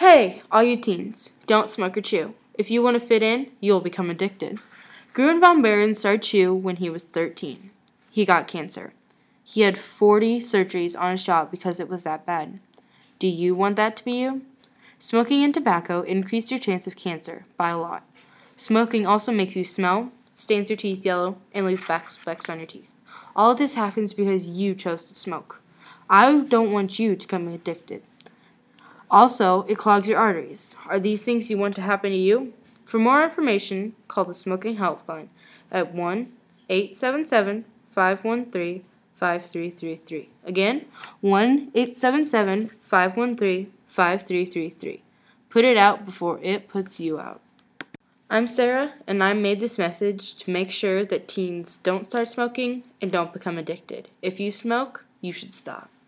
Hey, all you teens, don't smoke or chew. If you want to fit in, you'll become addicted. Gruen von Baron started chew when he was 13. He got cancer. He had 40 surgeries on his jaw because it was that bad. Do you want that to be you? Smoking and tobacco increase your chance of cancer by a lot. Smoking also makes you smell, stains your teeth yellow, and leaves black specks on your teeth. All of this happens because you chose to smoke. I don't want you to become addicted. Also, it clogs your arteries. Are these things you want to happen to you? For more information, call the Smoking Helpline at 1-877-513-5333. Again, 1-877-513-5333. Put it out before it puts you out. I'm Sarah, and I made this message to make sure that teens don't start smoking and don't become addicted. If you smoke, you should stop.